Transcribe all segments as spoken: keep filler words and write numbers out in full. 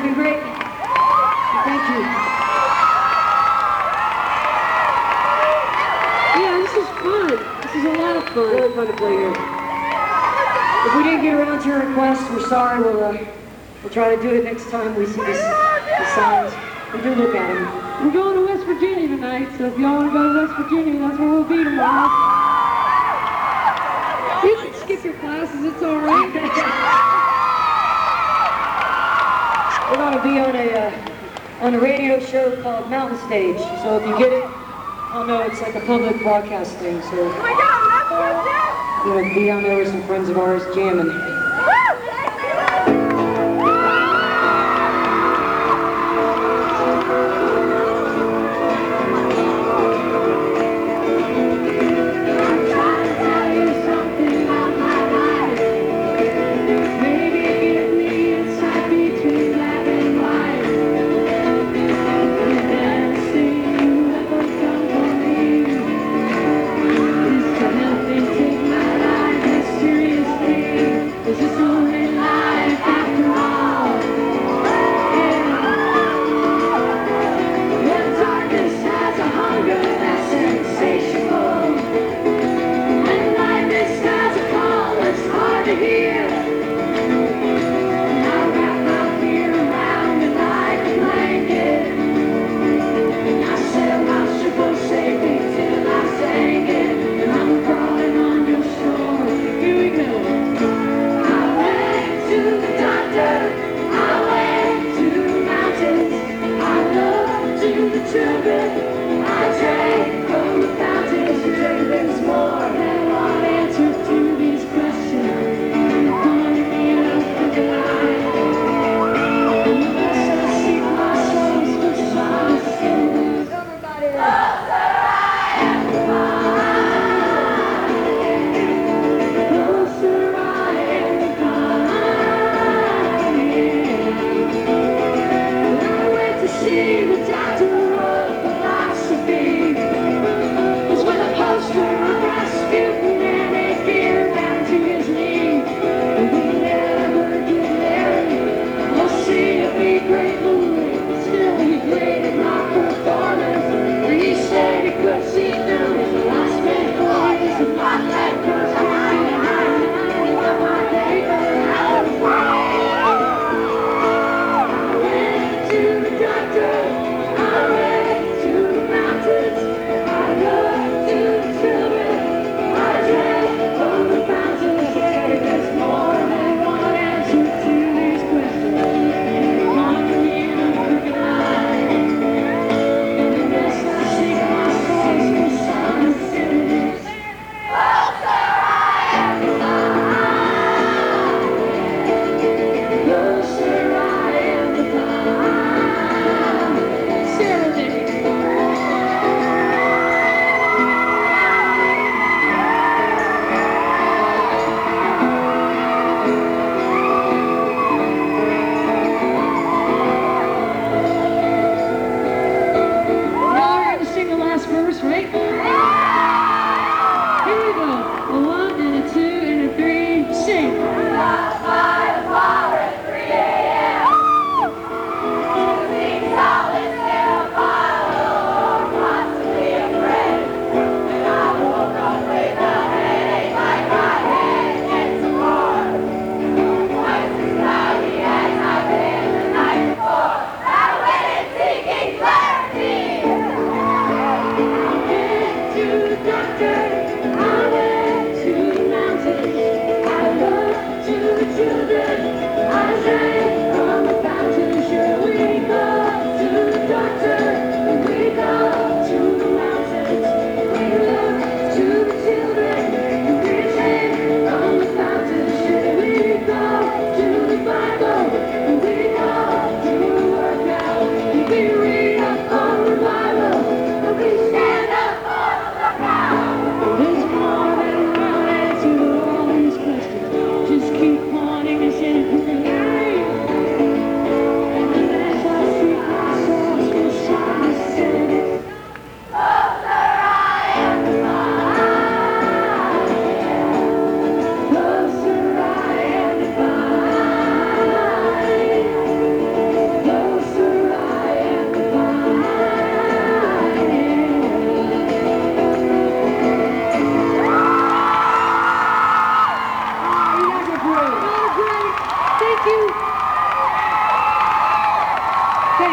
have been great. Thank you. Yeah, this is fun. This is a lot of fun. Really fun to play here. If we didn't get around to your request, we're sorry. We'll, uh, we'll try to do it next time we see this, the signs. We do look at them. We're going to West Virginia tonight, so if y'all want to go to West Virginia, that's where we'll be tomorrow. You can skip your classes, it's all right. We're going to be on a uh, on a radio show called Mountain Stage. So if you get it, I'll know it's like a public broadcast thing. So oh my God, that's we're going to be on there with some friends of ours jamming.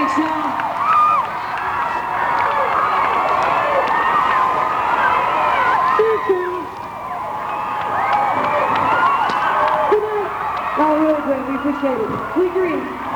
Thanks, y'all. Good night. Oh, really great. We appreciate it. We agree.